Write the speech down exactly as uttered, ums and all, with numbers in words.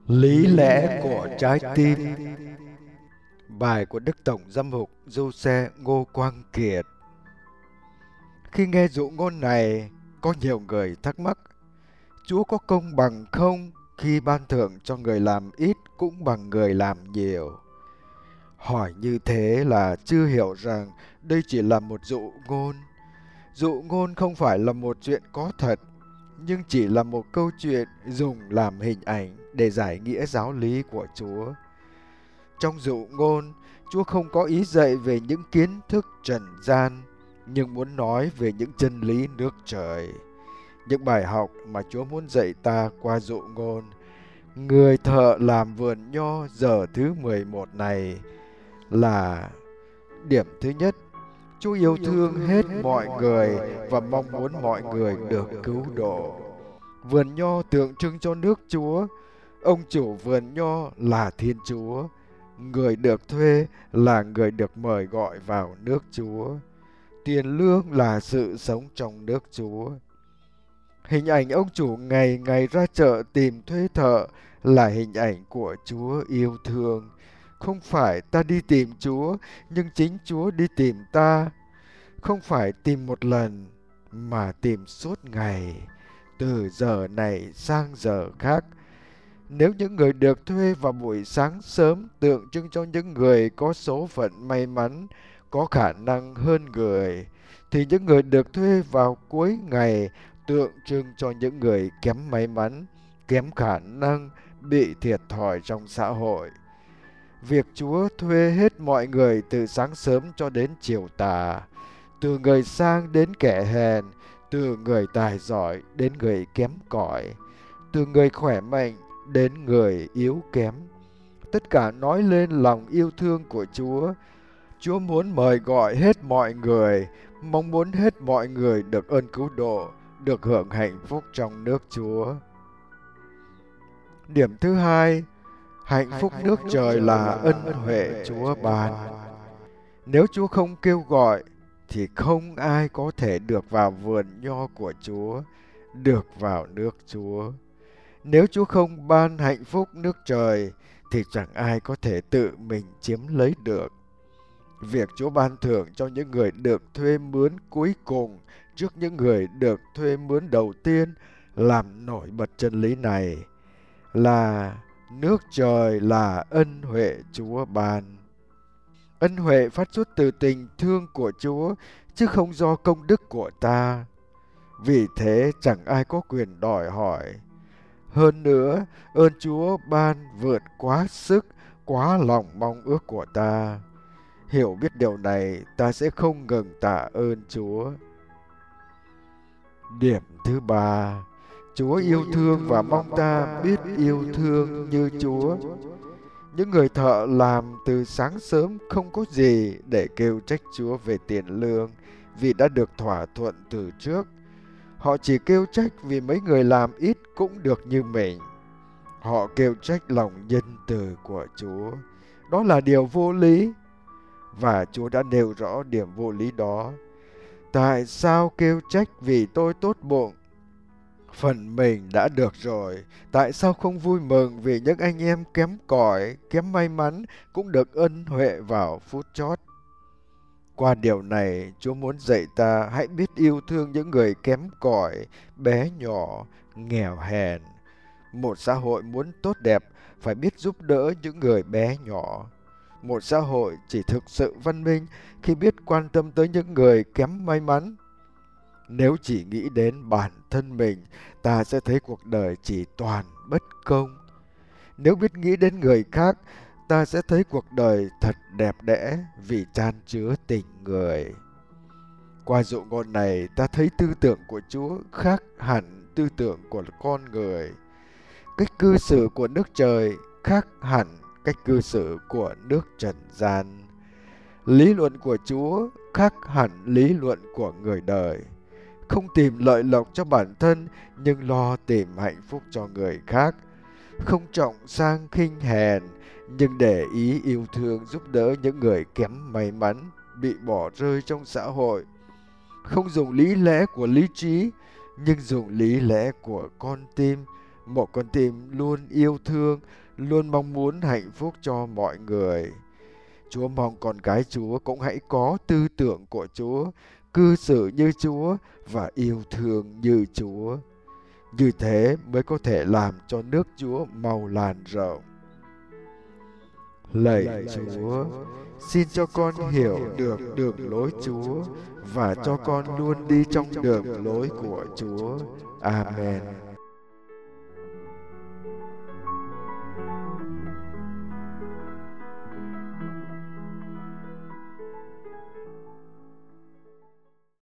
Lý lẽ của trái tim. Bài của Đức Tổng Giám mục Giuse Ngô Quang Kiệt. Khi nghe dụ ngôn này, có nhiều người thắc mắc: Chúa có công bằng không khi ban thưởng cho người làm ít cũng bằng người làm nhiều? Hỏi như thế là chưa hiểu rằng đây chỉ là một dụ ngôn. Dụ ngôn không phải là một chuyện có thật, nhưng chỉ là một câu chuyện dùng làm hình ảnh để giải nghĩa giáo lý của Chúa. Trong dụ ngôn, Chúa không có ý dạy về những kiến thức trần gian, nhưng muốn nói về những chân lý nước trời. Những bài học mà Chúa muốn dạy ta qua dụ ngôn, người thợ làm vườn nho giờ thứ mười một này là: điểm thứ nhất, Chúa yêu thương hết mọi người và mong muốn mọi người được cứu độ. Vườn nho tượng trưng cho nước Chúa. Ông chủ vườn nho là Thiên Chúa. Người được thuê là người được mời gọi vào nước Chúa. Tiền lương là sự sống trong nước Chúa. Hình ảnh ông chủ ngày ngày ra chợ tìm thuê thợ là hình ảnh của Chúa yêu thương. Không phải ta đi tìm Chúa, nhưng chính Chúa đi tìm ta. Không phải tìm một lần, mà tìm suốt ngày, từ giờ này sang giờ khác. Nếu những người được thuê vào buổi sáng sớm tượng trưng cho những người có số phận may mắn, có khả năng hơn người, thì những người được thuê vào cuối ngày tượng trưng cho những người kém may mắn, kém khả năng, bị thiệt thòi trong xã hội. Việc Chúa thuê hết mọi người từ sáng sớm cho đến chiều tà, từ người sang đến kẻ hèn, từ người tài giỏi đến người kém cỏi, từ người khỏe mạnh đến người yếu kém. Tất cả nói lên lòng yêu thương của Chúa. Chúa muốn mời gọi hết mọi người, mong muốn hết mọi người được ơn cứu độ, được hưởng hạnh phúc trong nước Chúa. Điểm thứ hai, hạnh phúc nước trời là ân huệ Chúa ban. Nếu Chúa không kêu gọi, thì không ai có thể được vào vườn nho của Chúa, được vào nước Chúa. Nếu Chúa không ban hạnh phúc nước trời, thì chẳng ai có thể tự mình chiếm lấy được. Việc Chúa ban thưởng cho những người được thuê mướn cuối cùng trước những người được thuê mướn đầu tiên làm nổi bật chân lý này là nước trời là ân huệ Chúa ban. Ân huệ phát xuất từ tình thương của Chúa, chứ không do công đức của ta. Vì thế chẳng ai có quyền đòi hỏi. Hơn nữa, ơn Chúa ban vượt quá sức, quá lòng mong ước của ta. Hiểu biết điều này, ta sẽ không ngừng tạ ơn Chúa. Điểm thứ ba, Chúa yêu thương và mong ta biết yêu thương như Chúa. Những người thợ làm từ sáng sớm không có gì để kêu trách Chúa về tiền lương, vì đã được thỏa thuận từ trước. Họ chỉ kêu trách vì mấy người làm ít cũng được như mình. Họ kêu trách lòng nhân từ của Chúa. Đó là điều vô lý. Và Chúa đã nêu rõ điểm vô lý đó. Tại sao kêu trách vì tôi tốt bụng? Phần mình đã được rồi, tại sao không vui mừng vì những anh em kém cỏi, kém may mắn cũng được ân huệ vào phút chót? Qua điều này, Chúa muốn dạy ta hãy biết yêu thương những người kém cỏi, bé nhỏ, nghèo hèn. Một xã hội muốn tốt đẹp phải biết giúp đỡ những người bé nhỏ. Một xã hội chỉ thực sự văn minh khi biết quan tâm tới những người kém may mắn. Nếu chỉ nghĩ đến bản thân mình, ta sẽ thấy cuộc đời chỉ toàn bất công. Nếu biết nghĩ đến người khác, ta sẽ thấy cuộc đời thật đẹp đẽ vì chan chứa tình người. Qua dụ ngôn này, ta thấy tư tưởng của Chúa khác hẳn tư tưởng của con người. Cách cư xử của nước trời khác hẳn cách cư xử của nước trần gian. Lý luận của Chúa khác hẳn lý luận của người đời. Không tìm lợi lộc cho bản thân, nhưng lo tìm hạnh phúc cho người khác. Không trọng sang khinh hèn, nhưng để ý yêu thương giúp đỡ những người kém may mắn, bị bỏ rơi trong xã hội. Không dùng lý lẽ của lý trí, nhưng dùng lý lẽ của con tim, một con tim luôn yêu thương, luôn mong muốn hạnh phúc cho mọi người. Chúa mong con cái Chúa cũng hãy có tư tưởng của Chúa, cư xử như Chúa và yêu thương như Chúa. Như thế mới có thể làm cho nước Chúa mau lan rộng. Lạy Chúa, xin cho con hiểu được đường lối Chúa và cho con luôn đi trong đường lối của Chúa. Amen.